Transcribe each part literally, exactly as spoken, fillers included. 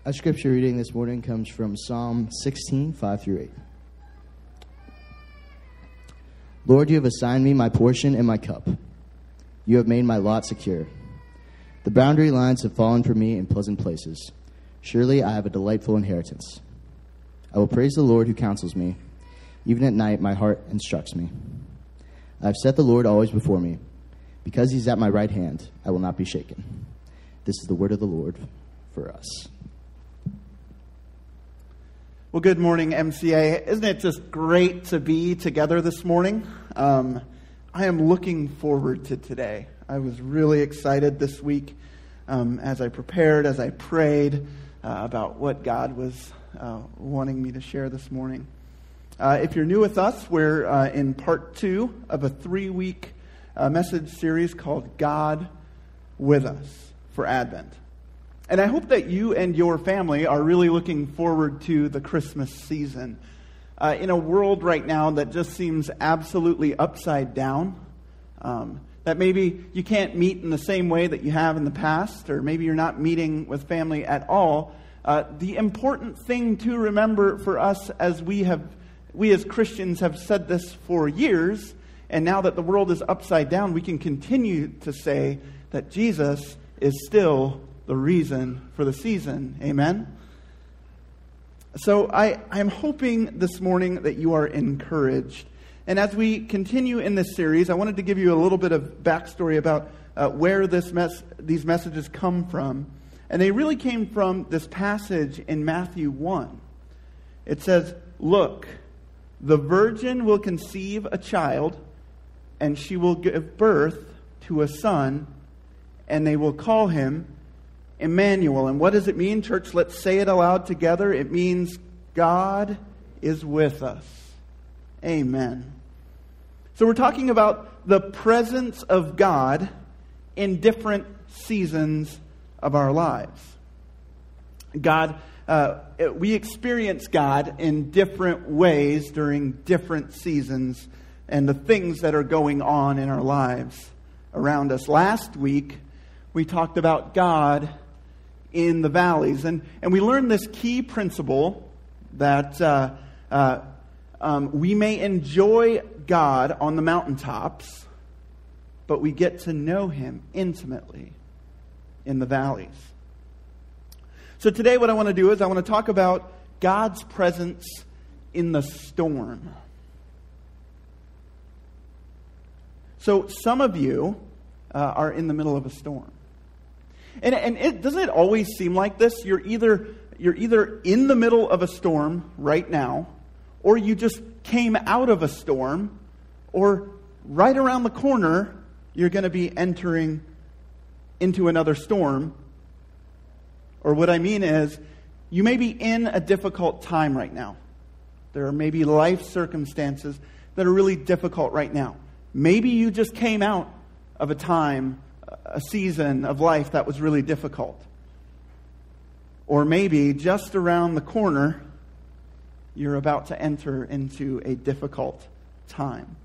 Our scripture reading this morning comes from Psalm sixteen, five through eight. Lord, you have assigned me my portion and my cup. You have made my lot secure. The boundary lines have fallen for me in pleasant places. Surely I have a delightful inheritance. I will praise the Lord who counsels me. Even at night my heart instructs me. I have set the Lord always before me. Because he's at my right hand, I will not be shaken. This is the word of the Lord for us. Well, good morning, M C A. Isn't it just great to be together this morning? Um, I am looking forward to today. I was really excited this week um, as I prepared, as I prayed uh, about what God was uh, wanting me to share this morning. Uh, if you're new with us, we're uh, in part two of a three-week uh, message series called God With Us for Advent. And I hope that you and your family are really looking forward to the Christmas season. Uh, in a world right now that just seems absolutely upside down, um, that maybe you can't meet in the same way that you have in the past, or maybe you're not meeting with family at all, uh, the important thing to remember for us as we have, we as Christians have said this for years, and now that the world is upside down, we can continue to say that Jesus is still the reason for the season. Amen? So I, I'm hoping this morning that you are encouraged. And as we continue in this series, I wanted to give you a little bit of backstory about uh, where this mess, these messages come from. And they really came from this passage in Matthew one. It says, "Look, the virgin will conceive a child, and she will give birth to a son, and they will call him Emmanuel." And what does it mean, church? Let's say it aloud together. It means God is with us. Amen. So we're talking about the presence of God in different seasons of our lives. God, uh, we experience God in different ways during different seasons and the things that are going on in our lives around us. Last week, we talked about God in the valleys. And, and we learned this key principle that uh, uh, um, we may enjoy God on the mountaintops, but we get to know Him intimately in the valleys. So today what I want to do is I want to talk about God's presence in the storm. So some of you uh, are in the middle of a storm. And, and it doesn't it always seem like this? You're either you're either in the middle of a storm right now, or you just came out of a storm, or right around the corner, you're going to be entering into another storm. Or what I mean is, you may be in a difficult time right now. There are maybe life circumstances that are really difficult right now. Maybe you just came out of a time, a season of life that was really difficult. Or maybe just around the corner, you're about to enter into a difficult time.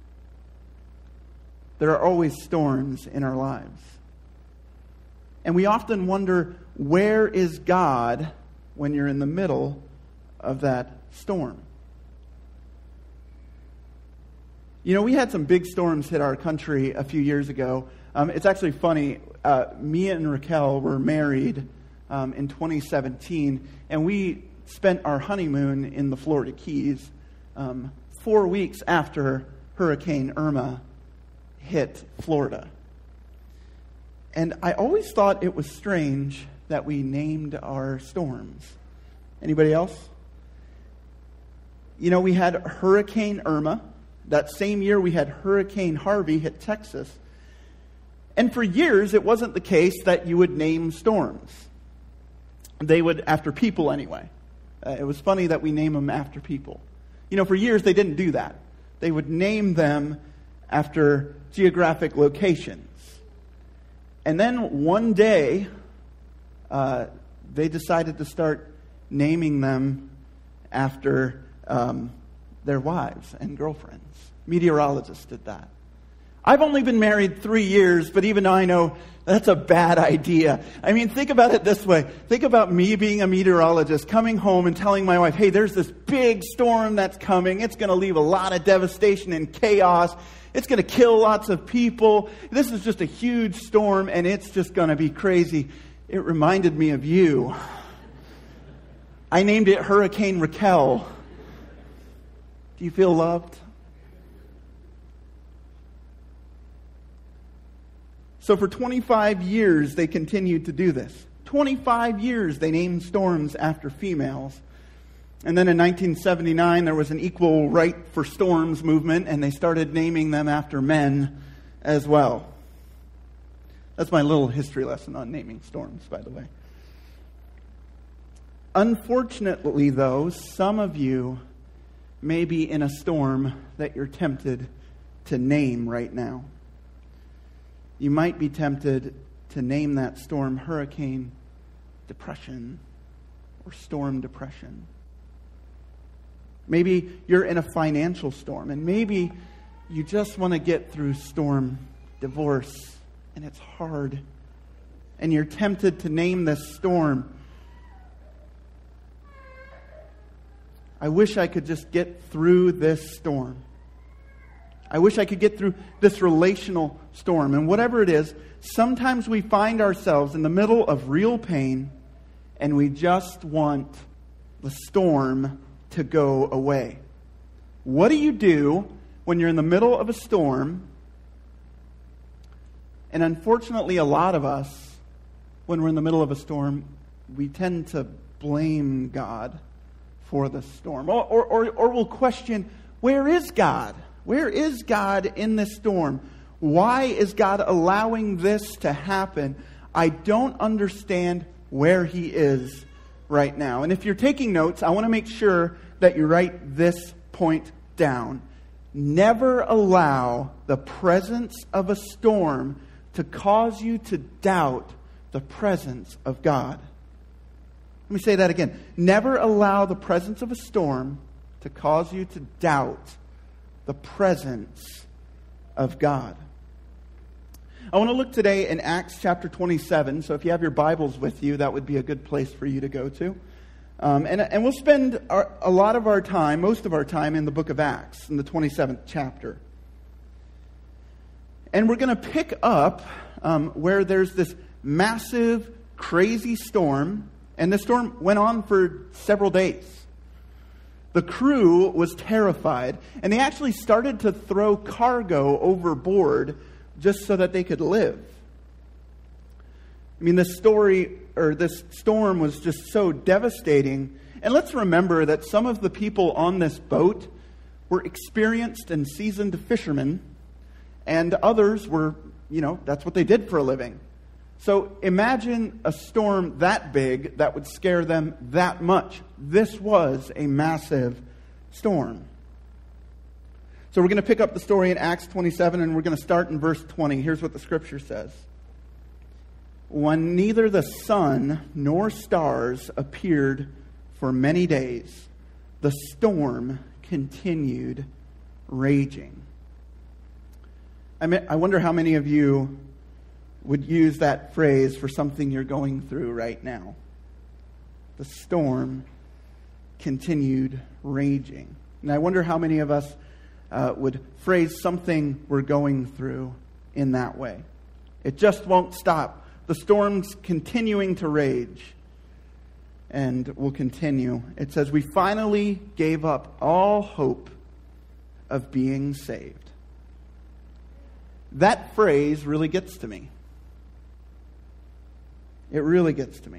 There are always storms in our lives. And we often wonder, where is God when you're in the middle of that storm? You know, we had some big storms hit our country a few years ago. Um, it's actually funny. Uh, me and Raquel were married um, in twenty seventeen, and we spent our honeymoon in the Florida Keys um, four weeks after Hurricane Irma hit Florida. And I always thought it was strange that we named our storms. Anybody else? You know, we had Hurricane Irma. That same year we had Hurricane Harvey hit Texas. And for years, it wasn't the case that you would name storms. They would, after people anyway. Uh, it was funny that we name them after people. You know, for years, they didn't do that. They would name them after geographic locations. And then one day, uh, they decided to start naming them after um, their wives and girlfriends. Meteorologists did that. I've only been married three years, but even I know that's a bad idea. I mean, think about it this way. Think about me being a meteorologist, coming home and telling my wife, hey, there's this big storm that's coming. It's going to leave a lot of devastation and chaos. It's going to kill lots of people. This is just a huge storm, and it's just going to be crazy. It reminded me of you. I named it Hurricane Raquel. Do you feel loved? So for twenty-five years, they continued to do this. twenty-five years, they named storms after females. And then in nineteen seventy-nine, there was an equal right for storms movement, and they started naming them after men as well. That's my little history lesson on naming storms, by the way. Unfortunately, though, some of you may be in a storm that you're tempted to name right now. You might be tempted to name that storm Hurricane Depression or Storm Depression. Maybe you're in a financial storm, and maybe you just want to get through storm divorce, and it's hard. And you're tempted to name this storm, I wish I could just get through this storm. I wish I could get through this relational storm. And whatever it is, sometimes we find ourselves in the middle of real pain, and we just want the storm to go away. What do you do when you're in the middle of a storm? And unfortunately, a lot of us, when we're in the middle of a storm, we tend to blame God for the storm. Or, or, or, or we'll question, where is God? Where is God in this storm? Why is God allowing this to happen? I don't understand where He is right now. And if you're taking notes, I want to make sure that you write this point down. Never allow the presence of a storm to cause you to doubt the presence of God. Let me say that again. Never allow the presence of a storm to cause you to doubt the presence of God. I want to look today in Acts chapter twenty-seven. So if you have your Bibles with you, that would be a good place for you to go to. Um, and, and we'll spend our, a lot of our time, most of our time, in the book of Acts, in the twenty-seventh chapter. And we're going to pick up um, where there's this massive, crazy storm. And the storm went on for several days. The crew was terrified, and they actually started to throw cargo overboard just so that they could live. I mean, this story, or this storm was just so devastating. And let's remember that some of the people on this boat were experienced and seasoned fishermen, and others were, you know, that's what they did for a living. So imagine a storm that big that would scare them that much. This was a massive storm. So we're going to pick up the story in Acts twenty-seven, and we're going to start in verse twenty. Here's what the scripture says. When neither the sun nor stars appeared for many days, the storm continued raging. I mean, I wonder how many of you would use that phrase for something you're going through right now. The storm continued raging. And I wonder how many of us uh, would phrase something we're going through in that way. It just won't stop. The storm's continuing to rage. And will continue. It says, we finally gave up all hope of being saved. That phrase really gets to me. It really gets to me.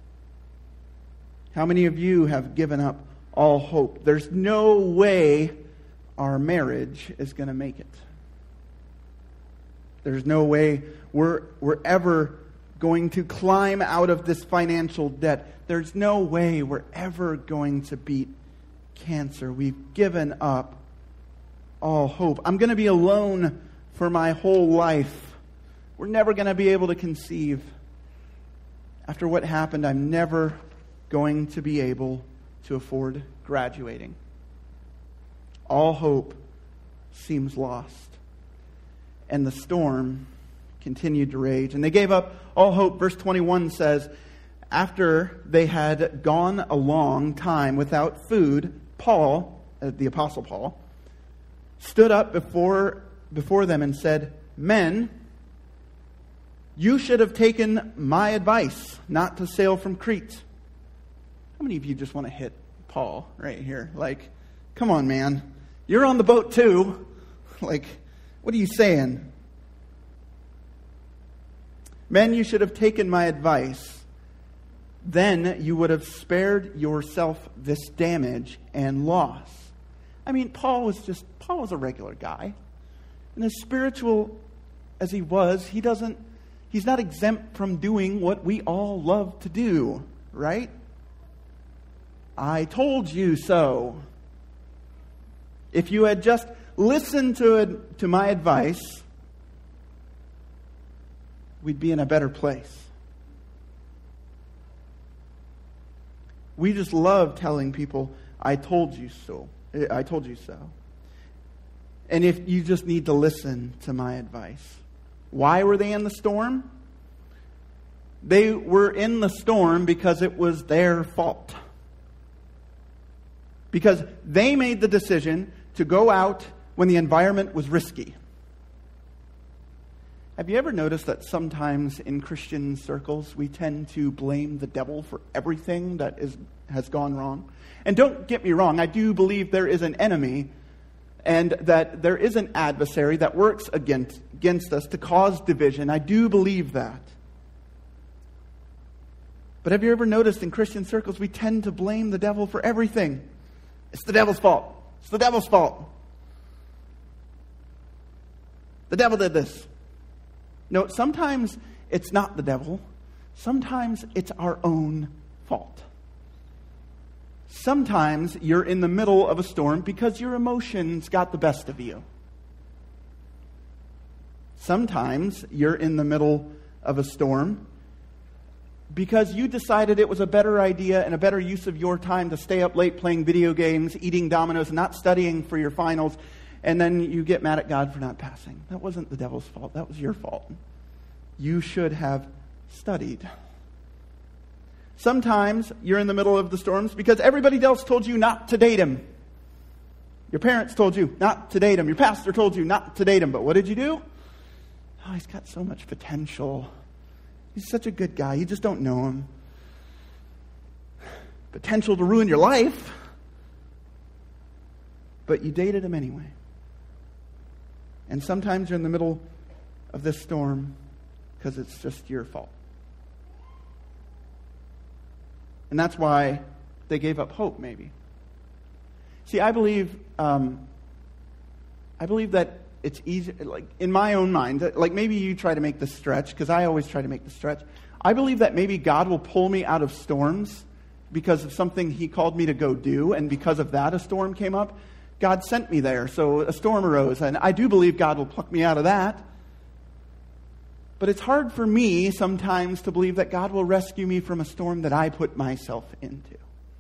How many of you have given up all hope? There's no way our marriage is going to make it. There's no way we're, we're ever going to climb out of this financial debt. There's no way we're ever going to beat cancer. We've given up all hope. I'm going to be alone for my whole life. We're never going to be able to conceive. After what happened, I'm never going to be able to afford graduating. All hope seems lost. and the storm continued to rage. And they gave up all hope. Verse twenty-one says, after they had gone a long time without food, Paul, uh, the Apostle Paul, stood up before, before them and said, "Men, you should have taken my advice not to sail from Crete." How many of you just want to hit Paul right here? Like, come on, man. You're on the boat too. Like, what are you saying? "Men, you should have taken my advice. Then you would have spared yourself this damage and loss." I mean, Paul was just, Paul was a regular guy. And as spiritual as he was, he doesn't, he's not exempt from doing what we all love to do, right? I told you so. If you had just listened to it, to my advice, we'd be in a better place. We just love telling people, "I told you so. I told you so." And if you just need to listen to my advice. Why were they in the storm? They were in the storm because it was their fault. Because they made the decision to go out when the environment was risky. Have you ever noticed that sometimes in Christian circles we tend to blame the devil for everything that is has gone wrong? And don't get me wrong, I do believe there is an enemy and that there is an adversary that works against, against us to cause division. I do believe that. But have you ever noticed in Christian circles we tend to blame the devil for everything? It's the devil's fault. It's the devil's fault. The devil did this. No, sometimes it's not the devil. Sometimes it's our own fault. Sometimes you're in the middle of a storm because your emotions got the best of you. Sometimes you're in the middle of a storm because you decided it was a better idea and a better use of your time to stay up late playing video games, eating Domino's, not studying for your finals, and then you get mad at God for not passing. That wasn't the devil's fault. That was your fault. You should have studied. Sometimes you're in the middle of the storms because everybody else told you not to date him. Your parents told you not to date him. Your pastor told you not to date him. But what did you do? Oh, he's got so much potential. He's such a good guy. You just don't know him. Potential to ruin your life. But you dated him anyway. And sometimes you're in the middle of this storm because it's just your fault. And that's why they gave up hope, maybe. See, I believe, um, I believe that it's easy, like in my own mind, like maybe you try to make the stretch, because I always try to make the stretch. I believe that maybe God will pull me out of storms because of something he called me to go do, and because of that a storm came up. God sent me there, so a storm arose, and I do believe God will pluck me out of that. But it's hard for me sometimes to believe that God will rescue me from a storm that I put myself into.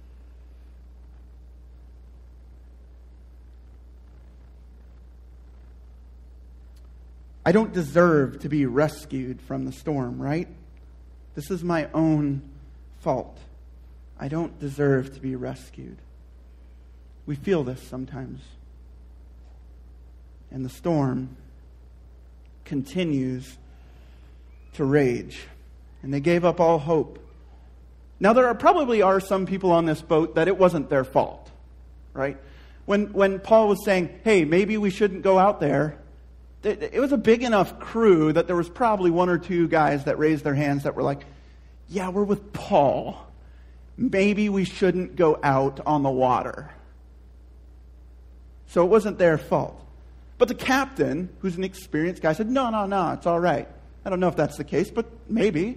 I don't deserve to be rescued from the storm, right? This is my own fault. I don't deserve to be rescued. We feel this sometimes. And the storm continues to rage. And they gave up all hope. Now, there are probably are some people on this boat that it wasn't their fault, right? When when Paul was saying, hey, maybe we shouldn't go out there, it, it was a big enough crew that there was probably one or two guys that raised their hands that were like, yeah, we're with Paul. Maybe we shouldn't go out on the water. So it wasn't their fault. But the captain, who's an experienced guy, said, no, no, no, it's all right. I don't know if that's the case, but maybe.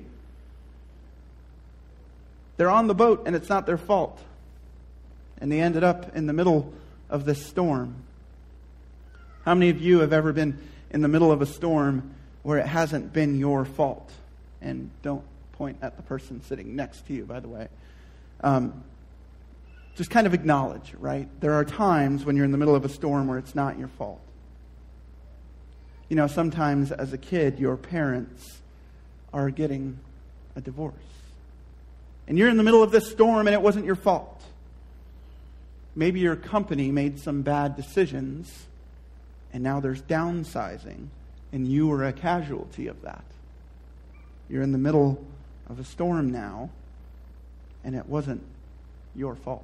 They're on the boat, and it's not their fault. And they ended up in the middle of this storm. How many of you have ever been in the middle of a storm where it hasn't been your fault? And don't point at the person sitting next to you, by the way. Um, just kind of acknowledge, right? There are times when you're in the middle of a storm where it's not your fault. You know, sometimes as a kid, your parents are getting a divorce. And you're in the middle of this storm and it wasn't your fault. Maybe your company made some bad decisions and now there's downsizing and you were a casualty of that. You're in the middle of a storm now and it wasn't your fault.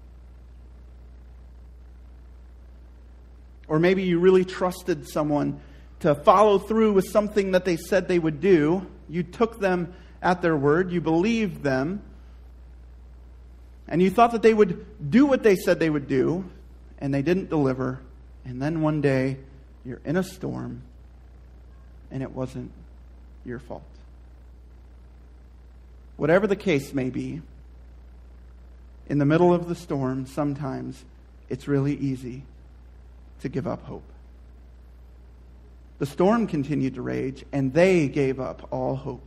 Or maybe you really trusted someone to follow through with something that they said they would do. You took them at their word. You believed them. And you thought that they would do what they said they would do. And they didn't deliver. And then one day, you're in a storm. And it wasn't your fault. Whatever the case may be, in the middle of the storm, sometimes it's really easy to give up hope. The storm continued to rage, and they gave up all hope.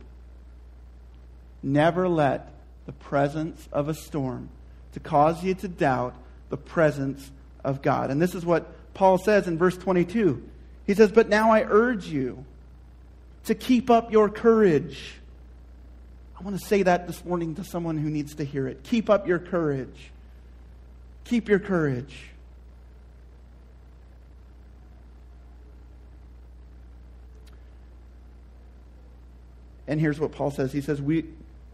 Never let the presence of a storm to cause you to doubt the presence of God. And this is what Paul says in verse twenty-two. He says, "But now I urge you to keep up your courage." I want to say that this morning to someone who needs to hear it. Keep up your courage. Keep your courage. And here's what Paul says. He says, we,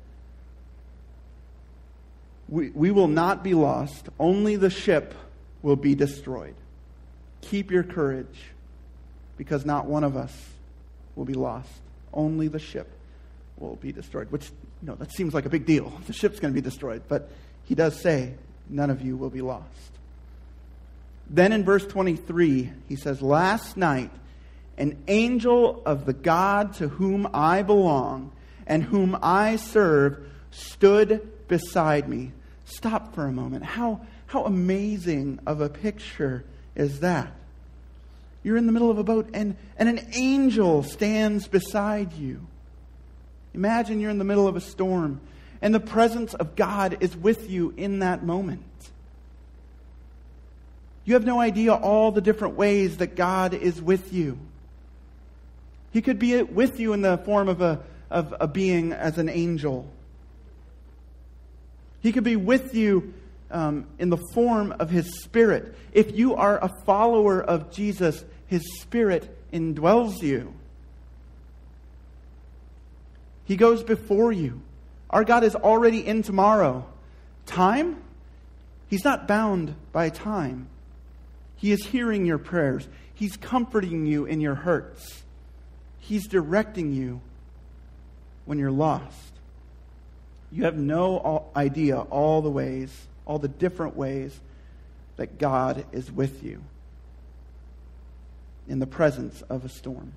we, we will not be lost. Only the ship will be destroyed. Keep your courage, because not one of us will be lost. Only the ship will be destroyed. Which, you know, that seems like a big deal. The ship's going to be destroyed. But he does say, none of you will be lost. Then in verse twenty-three, he says, "Last night, an angel of the God to whom I belong and whom I serve stood beside me." Stop for a moment. How, how amazing of a picture is that? You're in the middle of a boat and, and an angel stands beside you. Imagine you're in the middle of a storm and the presence of God is with you in that moment. You have no idea all the different ways that God is with you. He could be with you in the form of a, of a being as an angel. He could be with you um, in the form of His Spirit. If you are a follower of Jesus, His Spirit indwells you. He goes before you. Our God is already in tomorrow. Time? He's not bound by time. He is hearing your prayers. He's comforting you in your hurts. He's directing you when you're lost. You have no idea all the ways, all the different ways that God is with you in the presence of a storm.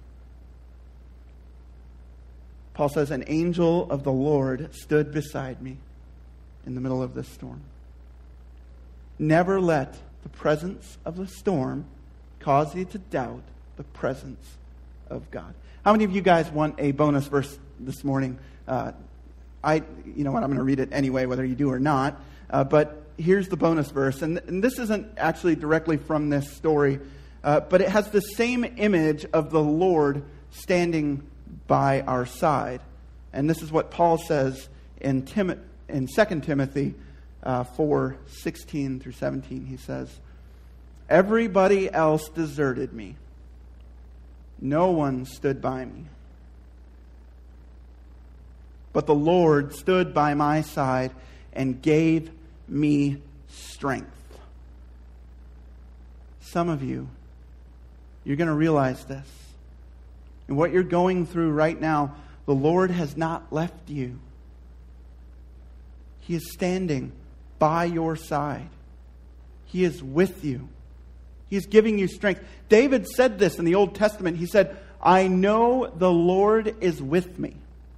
Paul says, "An angel of the Lord stood beside me in the middle of this storm." Never let the presence of a storm cause you to doubt the presence of God. How many of you guys want a bonus verse this morning? Uh, I, you know what, I'm going to read it anyway, whether you do or not. Uh, but here's the bonus verse. And, and this isn't actually directly from this story, uh, but it has the same image of the Lord standing by our side. And this is what Paul says in, Tim- in Second Timothy uh, four, sixteen through seventeen. He says, "Everybody else deserted me. No one stood by me. But the Lord stood by my side and gave me strength." Some of you, you're going to realize this. And what you're going through right now, the Lord has not left you. He is standing by your side. He is with you. He is giving you strength. David said this in the Old Testament. He said, "I know the Lord is with me.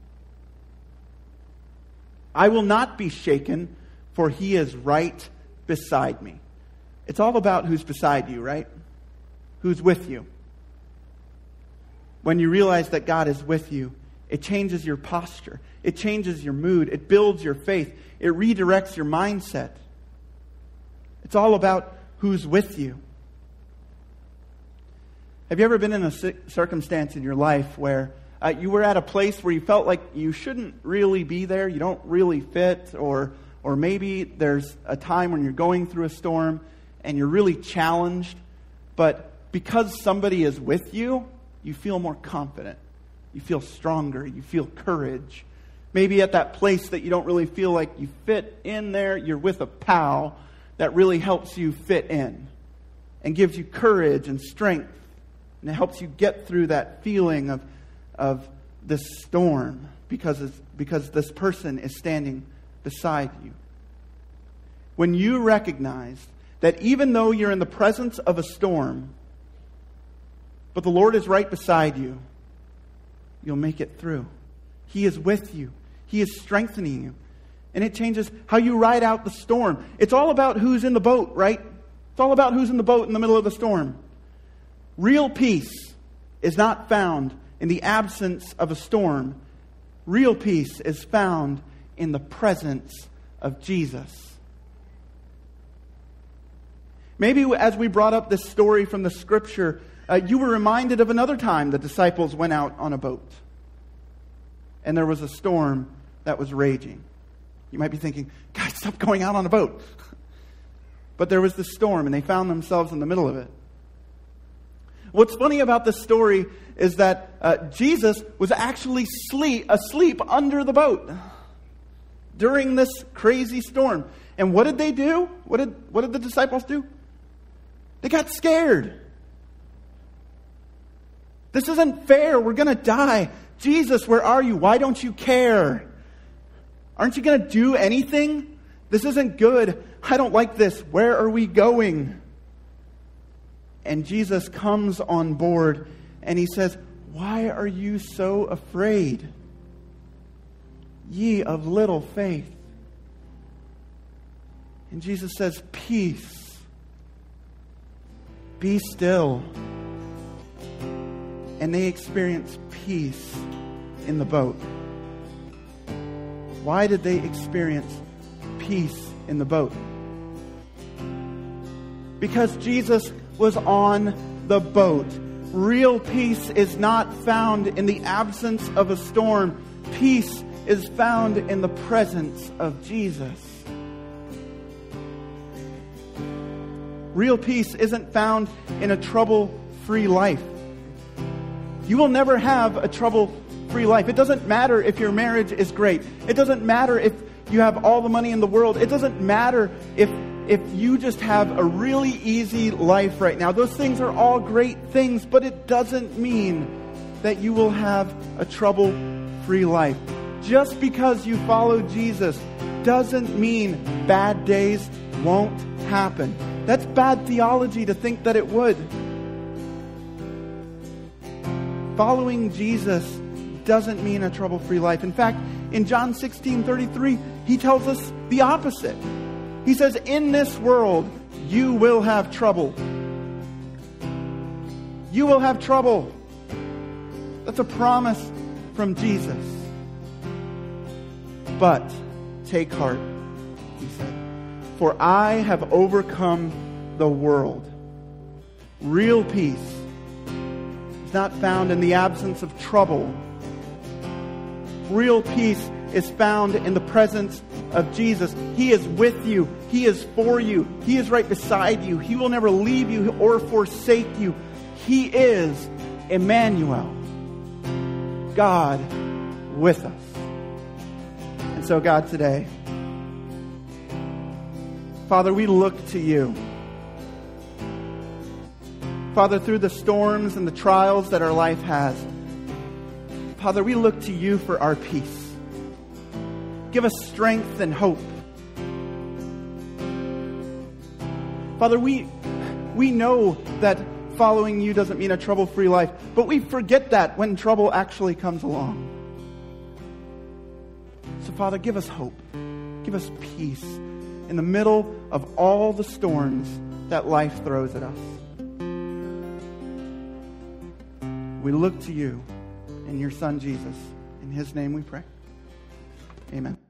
I will not be shaken, for He is right beside me." It's all about who's beside you, right? Who's with you. When you realize that God is with you, it changes your posture. It changes your mood. It builds your faith. It redirects your mindset. It's all about who's with you. Have you ever been in a circumstance in your life where uh, you were at a place where you felt like you shouldn't really be there, you don't really fit, or or maybe there's a time when you're going through a storm and you're really challenged, but because somebody is with you, you feel more confident. You feel stronger. You feel courage. Maybe at that place that you don't really feel like you fit in there, you're with a pal that really helps you fit in and gives you courage and strength. And it helps you get through that feeling of, of this storm because, it's, because this person is standing beside you. When you recognize that even though you're in the presence of a storm, but the Lord is right beside you, you'll make it through. He is with you. He is strengthening you. And it changes how you ride out the storm. It's all about who's in the boat, right? It's all about who's in the boat in the middle of the storm. Real peace is not found in the absence of a storm. Real peace is found in the presence of Jesus. Maybe as we brought up this story from the Scripture, uh, you were reminded of another time the disciples went out on a boat. And there was a storm that was raging. You might be thinking, guys, stop going out on a boat. But there was this storm, and they found themselves in the middle of it. What's funny about this story is that uh, Jesus was actually sleep, asleep under the boat during this crazy storm. And what did they do? What did, what did the disciples do? They got scared. This isn't fair. We're going to die. Jesus, where are you? Why don't you care? Aren't you going to do anything? This isn't good. I don't like this. Where are we going? And Jesus comes on board and he says, why are you so afraid? Ye of little faith. And Jesus says, peace. Be still. And they experience peace in the boat. Why did they experience peace in the boat? Because Jesus was on the boat. Real peace is not found in the absence of a storm. Peace is found in the presence of Jesus. Real peace isn't found in a trouble-free life. You will never have a trouble-free life. It doesn't matter if your marriage is great. It doesn't matter if you have all the money in the world. It doesn't matter if if you just have a really easy life right now. Those things are all great things, but it doesn't mean that you will have a trouble-free life. Just because you follow Jesus doesn't mean bad days won't happen. That's bad theology to think that it would. Following Jesus doesn't mean a trouble-free life. In fact, in John sixteen thirty-three, he tells us the opposite. He says, in this world, you will have trouble. You will have trouble. That's a promise from Jesus. But take heart, he said, for I have overcome the world. Real peace is not found in the absence of trouble. Real peace is found in the presence of Jesus. He is with you. He is for you. He is right beside you. He will never leave you or forsake you. He is Emmanuel, God with us. And so, God, today, Father, we look to you. Father, through the storms and the trials that our life has, Father, we look to you for our peace. Give us strength and hope. Father, we, we know that following you doesn't mean a trouble-free life, but we forget that when trouble actually comes along. So, Father, give us hope. Give us peace in the middle of all the storms that life throws at us. We look to you and your Son, Jesus. In his name we pray. Amen.